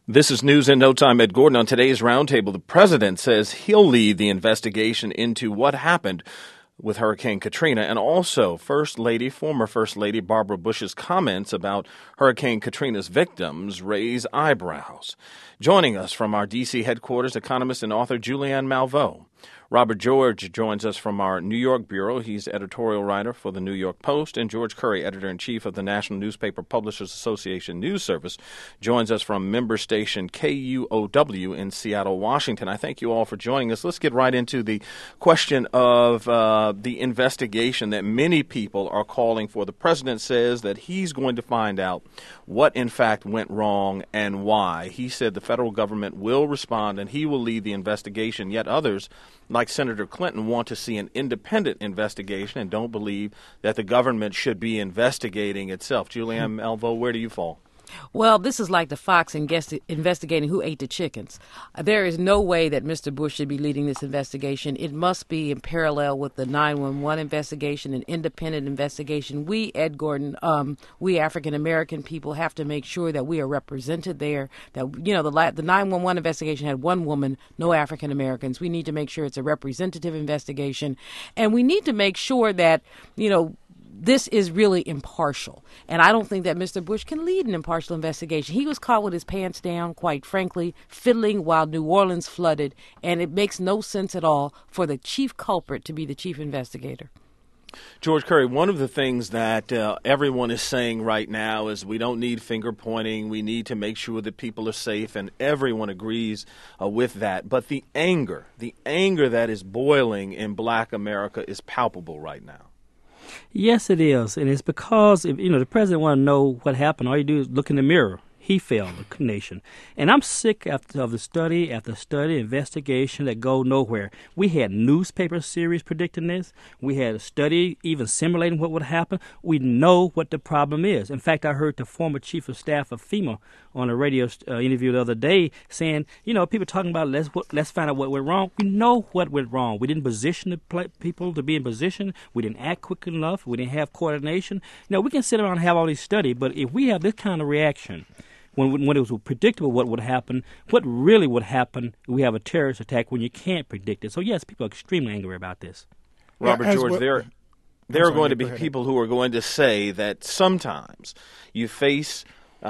This is News in No Time. Ed Gordon on today's Roundtable. The president says he'll lead the investigation into what happened with Hurricane Katrina, and also former First Lady Barbara Bush's comments about Hurricane Katrina's victims raise eyebrows. Joining us from our D.C. headquarters, economist and author Julianne Malveaux. Robert George joins us from our New York bureau. He's editorial writer for the New York Post. And George Curry, editor-in-chief of the National Newspaper Publishers Association News Service, joins us from member station KUOW in Seattle, Washington. I thank you all for joining us. Let's get right into the question of the investigation that many people are calling for. The president says that he's going to find out what, in fact, went wrong and why. He said the federal government will respond and he will lead the investigation, yet others, like Senator Clinton, want to see an independent investigation and don't believe that the government should be investigating itself. Julianne Malveaux, where do you fall? Well, this is like the fox investigating who ate the chickens. There is no way that Mr. Bush should be leading this investigation. It must be in parallel with the 911 investigation, an independent investigation. We, Ed Gordon, we African-American people have to make sure that we are represented there. That, you know, the 911 investigation had one woman, no African-Americans. We need to make sure it's a representative investigation. And we need to make sure that, you know, this is really impartial. And I don't think that Mr. Bush can lead an impartial investigation. He was caught with his pants down, quite frankly, fiddling while New Orleans flooded. And it makes no sense at all for the chief culprit to be the chief investigator. George Curry, one of the things that everyone is saying right now is we don't need finger pointing. We need to make sure that people are safe, and everyone agrees with that. But the anger that is boiling in Black America is palpable right now. Yes, it is, and it's because if the president want to know what happened, all you do is look in the mirror. He failed the nation. And I'm sick of the study after study, investigation that go nowhere. We had newspaper series predicting this. We had a study even simulating what would happen. We know what the problem is. In fact, I heard the former chief of staff of FEMA on a radio interview the other day saying, people talking about let's find out what went wrong. We know what went wrong. We didn't position the people to be in position. We didn't act quick enough. We didn't have coordination. We can sit around and have all these studies, but if we have this kind of reaction, when it was predictable what would happen, what really would happen, we have a terrorist attack when you can't predict it. So, yes, people are extremely angry about this. Robert George, there are going to be people who are going to say that sometimes you face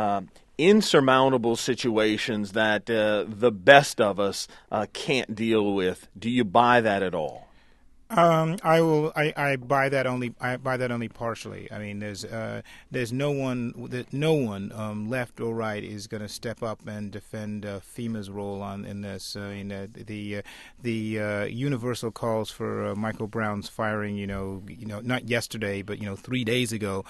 insurmountable situations that the best of us can't deal with. Do you buy that at all? I buy that only. I buy that only partially. I mean, there's no one left or right is going to step up and defend FEMA's role in this. The universal calls for Michael Brown's firing. Not yesterday, but 3 days ago,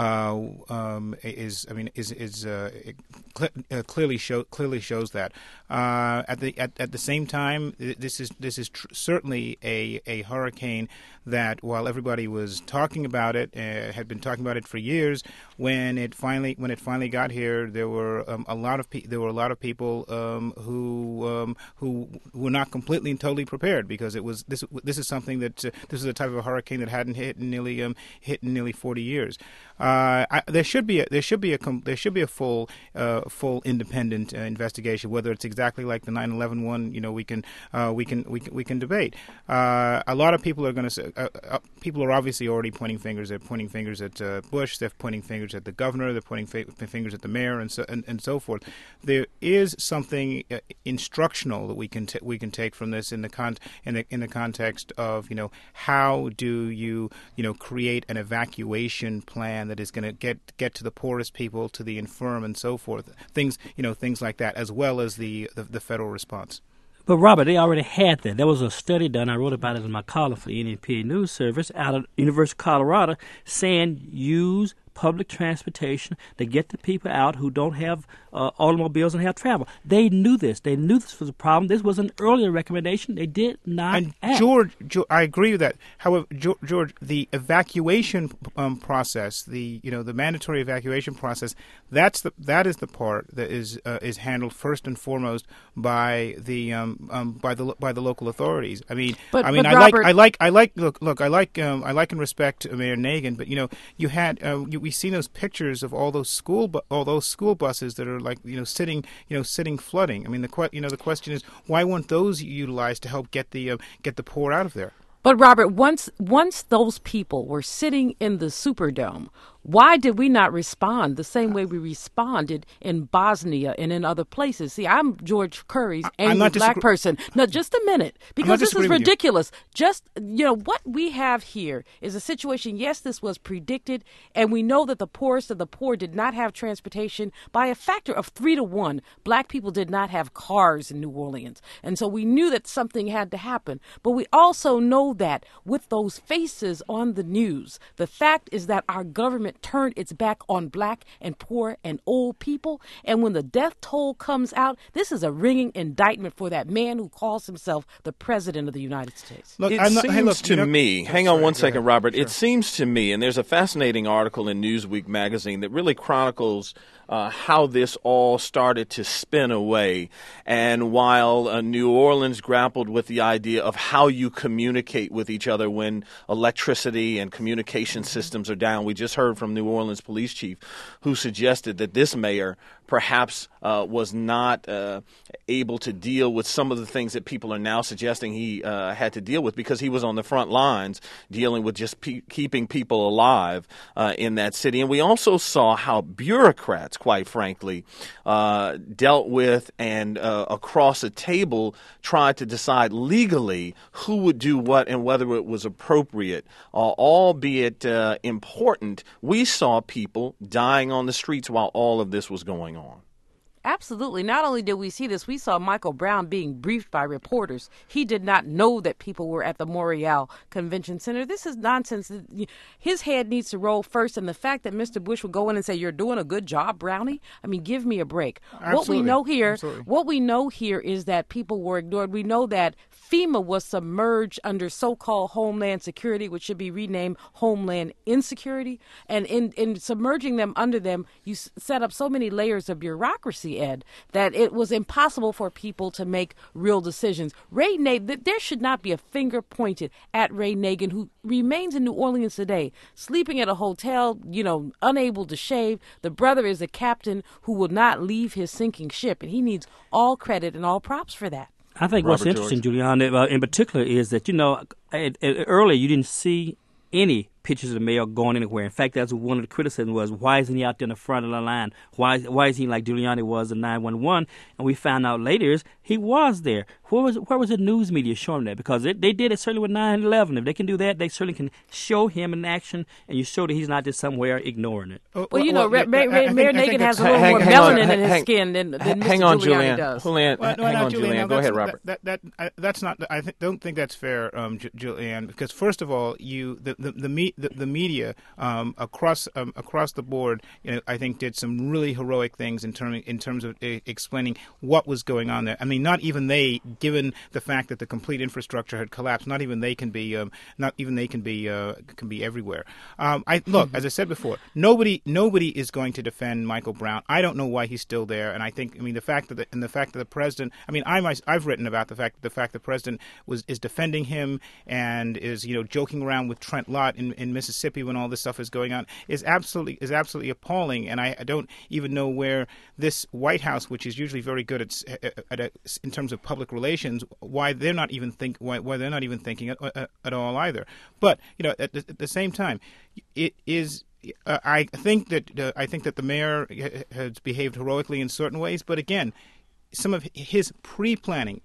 clearly shows that. At the same time, this is certainly a hurricane that, while everybody was talking about it, had been talking about it for years, when it finally got here, there were a lot of people who were not completely and totally prepared, because this is something that this is a type of a hurricane that hadn't hit in nearly 40 years. There should be a full independent investigation. Whether it's exactly like the 9/11 one, we can debate. A lot of people are going to say, people are obviously already pointing fingers. They're pointing fingers at Bush. They're pointing fingers at the governor. They're pointing fingers at the mayor, and so forth. There is something instructional that we can take from this in the context of how do you create an evacuation plan that is going to get to the poorest people, to the infirm, and so forth. Things like that, as well as the federal response. But, Robert, they already had that. There was a study done. I wrote about it in my column for the NNPA News Service out of University of Colorado saying use public transportation to get the people out who don't have automobiles and have travel. They knew this. They knew this was a problem. This was an earlier recommendation. They did not act. George, I agree with that. However, George, the evacuation process, the mandatory evacuation process, that is the part that is handled first and foremost by the local authorities. I like and respect Mayor Nagin, but we we've seen those pictures of all those school buses that are like sitting flooding. I mean, the question is, why weren't those utilized to help get the poor out of there? But Robert, once those people were sitting in the Superdome, why did we not respond the same way we responded in Bosnia and in other places? See, I'm George Curry's angry black person. No, just a minute, because this is ridiculous. Just, what we have here is a situation, yes, this was predicted, and we know that the poorest of the poor did not have transportation by a factor of 3 to 1. Black people did not have cars in New Orleans. And so we knew that something had to happen. But we also know that with those faces on the news, the fact is that our government turned its back on black and poor and old people. And when the death toll comes out, this is a ringing indictment for that man who calls himself the President of the United States. Look, hang on one second, Robert. Sure. It seems to me, and there's a fascinating article in Newsweek magazine that really chronicles how this all started to spin away. And while New Orleans grappled with the idea of how you communicate with each other when electricity and communication systems are down, we just heard from New Orleans police chief who suggested that this mayor perhaps was not able to deal with some of the things that people are now suggesting he had to deal with because he was on the front lines dealing with just keeping people alive in that city. And we also saw how bureaucrats, quite frankly, dealt with and across a table tried to decide legally who would do what and whether it was appropriate, albeit important. We saw people dying on the streets while all of this was going on. Absolutely. Not only did we see this, we saw Michael Brown being briefed by reporters. He did not know that people were at the Montreal Convention Center. This is nonsense. His head needs to roll first. And the fact that Mr. Bush would go in and say, "You're doing a good job, Brownie." I mean, give me a break. Absolutely. What we know here is that people were ignored. We know that FEMA was submerged under so-called Homeland Security, which should be renamed Homeland Insecurity. And in submerging them under them, you set up so many layers of bureaucracy, Ed, that it was impossible for people to make real decisions. Ray Nagin, there should not be a finger pointed at Ray Nagin, who remains in New Orleans today, sleeping at a hotel, unable to shave. The brother is a captain who will not leave his sinking ship, and he needs all credit and all props for that. I think what's interesting, Julian, in particular, is that, earlier you didn't see any pictures of the mayor going anywhere. In fact, that's one of the criticisms was, why isn't he out there in the front of the line? Why is he like Giuliani was in 911? And we found out later he was there. Where was the news media showing that? Because they did it certainly with 9/11. If they can do that, they certainly can show him in action, and you show that he's not just somewhere ignoring it. Mayor Nagin has a little more melanin in his skin than Mr. Giuliani does. Hang on, Julian. Go ahead, Robert. That's not. I don't think that's fair, Julianne. Because first of all, the media across the board, I think did some really heroic things in terms of explaining what was going on there. I mean, not even they, given the fact that the complete infrastructure had collapsed, not even they can be everywhere. As I said before, nobody is going to defend Michael Brown. I don't know why he's still there, and the fact that the president. I mean, I've written about the fact that the president is defending him and is joking around with Trent Lott in Mississippi when all this stuff is going on is absolutely appalling. And I don't even know where this White House, which is usually very good in terms of public relations, why they're not even thinking at all either. But at the same time, it is. I think that the mayor has behaved heroically in certain ways, but again, some of his pre-planning,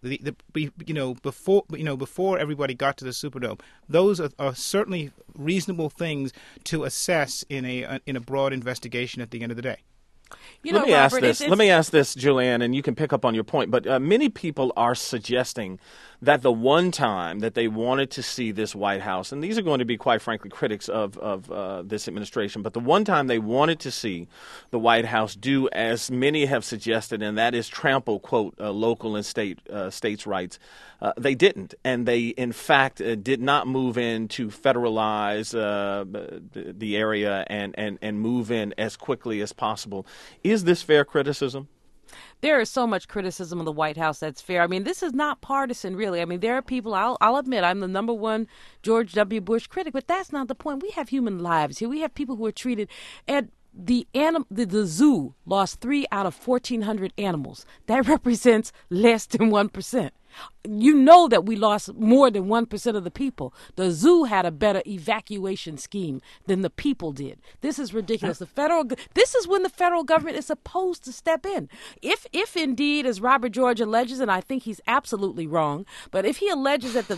before everybody got to the Superdome, those are certainly reasonable things to assess in a broad investigation at the end of the day. Let me ask this, Julianne, and you can pick up on your point. But many people are suggesting that the one time that they wanted to see this White House, and these are going to be, quite frankly, critics of this administration, but the one time they wanted to see the White House do as many have suggested, and that is trample, quote, local and states' rights, they didn't. And they, in fact, did not move in to federalize the area and move in as quickly as possible. Is this fair criticism? There is so much criticism of the White House that's fair. I mean, this is not partisan, really. I mean, there are people, I'll admit, I'm the number one George W. Bush critic, but that's not the point. We have human lives here. We have people who are treated at the zoo lost 3 out of 1,400 animals. That represents less than 1%. You know that we lost more than 1% of the people. The zoo had a better evacuation scheme than the people did. This is ridiculous. This is when the federal government is supposed to step in. If indeed, as Robert George alleges, and I think he's absolutely wrong, but if he alleges that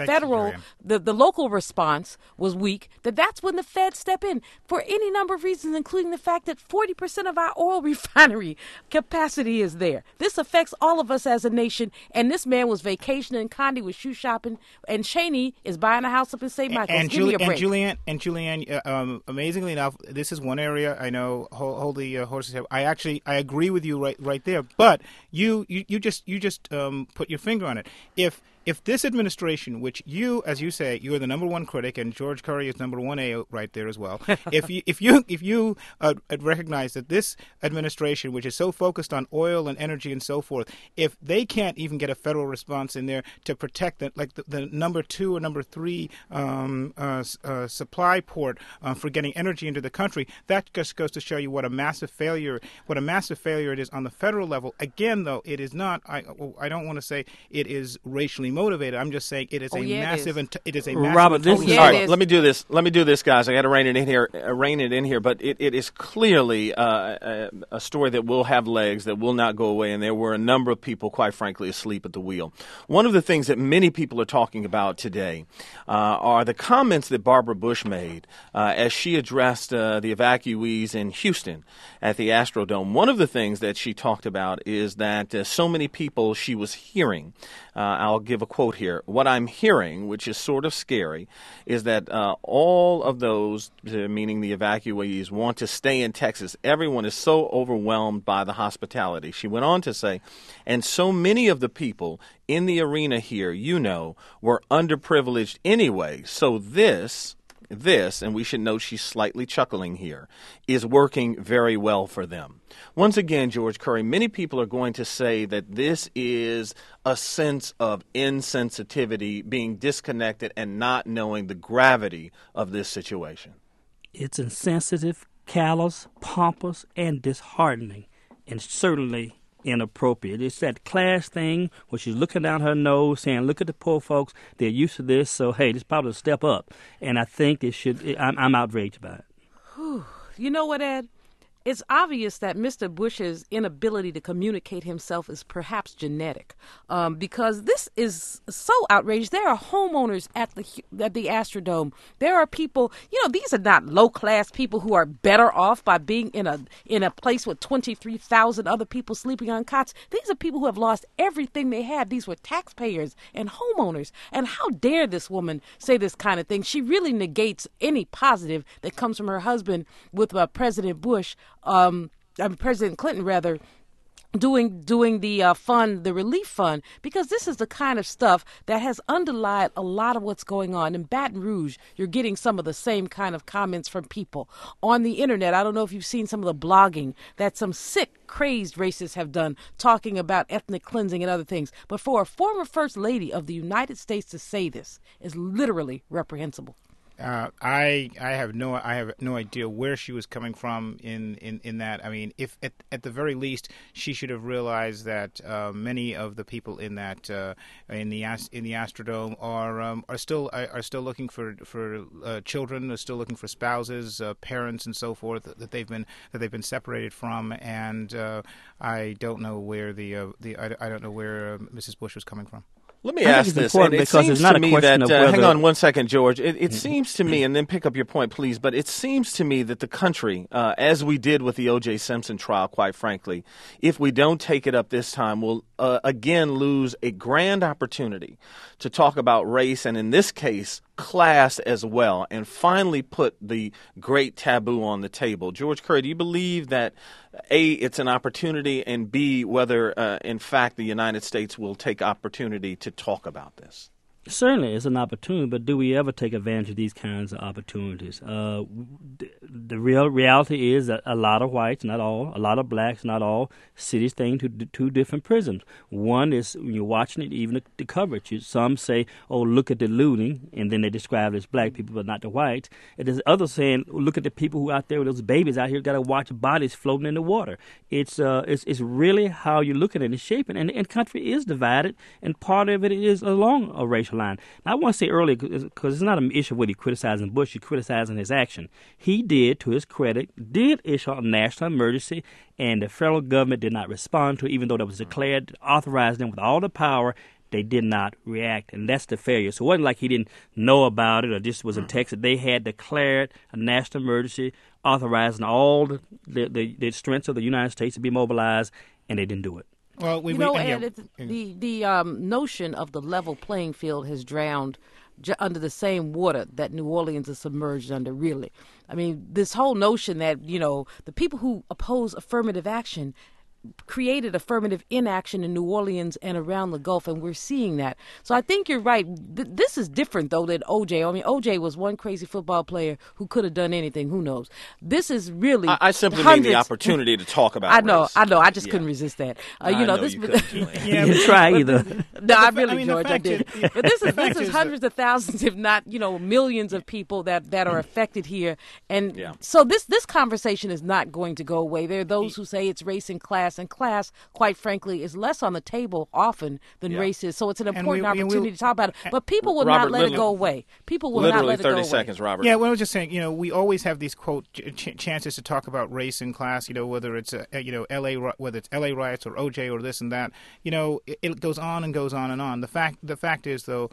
the local response was weak, that's when the feds step in for any number of reasons, including the fact that 40% of our oil refinery capacity is there. This affects all of us as a nation, and this man was vacationing, Condi was shoe shopping, and Cheney is buying a house up in St. Michael's. Give me a break. And Julianne, amazingly enough, this is one area I know. Hold the horses here. I agree with you right there. But you just put your finger on it. If this administration, which you, as you say, you are the number one critic, and George Curry is number 1A right there as well. if you recognize that this administration, which is so focused on oil and energy and so forth, if they can't even get a federal response in there to protect the number 2 or number 3 supply port for getting energy into the country, that just goes to show you what a massive failure it is on the federal level. Again, though, it is not. I don't want to say it is racially motivated. I'm just saying it is massive. It is a massive. Robert, all right, let me do this, guys. I got to rein it in here. But it is clearly a story that will have legs, that will not go away. And there were a number of people, quite frankly, asleep at the wheel. One of the things that many people are talking about today are the comments that Barbara Bush made as she addressed the evacuees in Houston at the Astrodome. One of the things that she talked about is that so many people she was hearing. I'll give a quote here. What I'm hearing, which is sort of scary, is that all of those, meaning the evacuees, want to stay in Texas. Everyone is so overwhelmed by the hospitality. She went on to say, and so many of the people in the arena here, were underprivileged anyway. So this, and we should note she's slightly chuckling here, is working very well for them. Once again, George Curry, many people are going to say that this is a sense of insensitivity, being disconnected and not knowing the gravity of this situation. It's insensitive, callous, pompous, and disheartening, and certainly inappropriate. It's that class thing where she's looking down her nose saying, look at the poor folks, they're used to this, so hey, this is probably a step up. And I think I'm outraged by it. You know what, Ed? It's obvious that Mr. Bush's inability to communicate himself is perhaps genetic, because this is so outrageous. There are homeowners at the Astrodome. There are people, these are not low-class people who are better off by being in a place with 23,000 other people sleeping on cots. These are people who have lost everything they had. These were taxpayers and homeowners. And how dare this woman say this kind of thing? She really negates any positive that comes from her husband with President Bush. President Clinton, rather, doing the relief fund, because this is the kind of stuff that has underlied a lot of what's going on. In Baton Rouge, you're getting some of the same kind of comments from people on the internet. I don't know if you've seen some of the blogging that some sick, crazed racists have done, talking about ethnic cleansing and other things. But for a former First Lady of the United States to say this is literally reprehensible. I have no idea where she was coming from in that. I mean, if at the very least she should have realized that many of the people in that in the Astrodome are still looking for children, are still looking for spouses, parents, and so forth that they've been separated from. And I don't know where I don't know where Mrs. Bush was coming from. Let me ask this, and it seems to me that, hang on one second, George, it seems to me, and then pick up your point, please, but it seems to me that the country, as we did with the O.J. Simpson trial, quite frankly, if we don't take it up this time, will again lose a grand opportunity to talk about race, and in this case, class as well, and finally put the great taboo on the table. George Curry, do you believe that, A, it's an opportunity, and B, whether, in fact, the United States will take opportunity to talk about this? Certainly, it's an opportunity, but do we ever take advantage of these kinds of opportunities? The real reality is that a lot of whites, not all, a lot of blacks, not all, see this thing to two different prisms. One is, when you're watching it, even the coverage, some say, oh, look at the looting, and then they describe it as black people, but not the whites. And there's others saying, look at the people who out there with those babies out here got to watch bodies floating in the water. It's really how you look at it and shaping, and country is divided, and part of it is along a racial line. Now, I want to say earlier, because it's not an issue of whether you're criticizing Bush, you're criticizing his action. He did, to his credit, did issue a national emergency, and the federal government did not respond to it, even though that was declared, authorized them with all the power. They did not react, and that's the failure. So it wasn't like he didn't know about it or just was in Texas. They had declared a national emergency, authorizing all the strengths of the United States to be mobilized, and they didn't do it. Well, Ed, the notion of the level playing field has drowned under the same water that New Orleans is submerged under, really. I mean, this whole notion that, the people who oppose affirmative action created affirmative inaction in New Orleans and around the Gulf, and we're seeing that. So I think you're right. This is different, though, than O.J. I mean, O.J. was one crazy football player who could have done anything. Who knows? This is really I simply mean the opportunity to talk about race. I know. I just couldn't resist that. You couldn't, you didn't try either. No, George, I did. But this is hundreds of thousands, if not, millions of people that are affected here. And so this conversation is not going to go away. There are those who say it's race and class, quite frankly, is less on the table often than race is. So it's an important opportunity to talk about it. But people will not let it go away. People will not let it go away. Literally 30 seconds, Robert. Yeah, well, I was just saying, we always have these, quote, chances to talk about race and class, whether it's, whether it's L.A. riots or O.J. or this and that. It goes on and goes on and on. The fact is, though,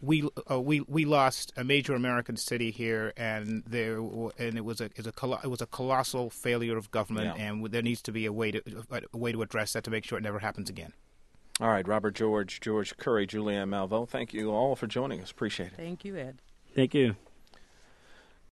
we lost a major American city here, and it was a colossal failure of government, and there needs to be a way to address that to make sure it never happens again. All right, Robert George Curry, Julianne Malveaux, thank you all for joining us. Appreciate it. Thank you, Ed. Thank you.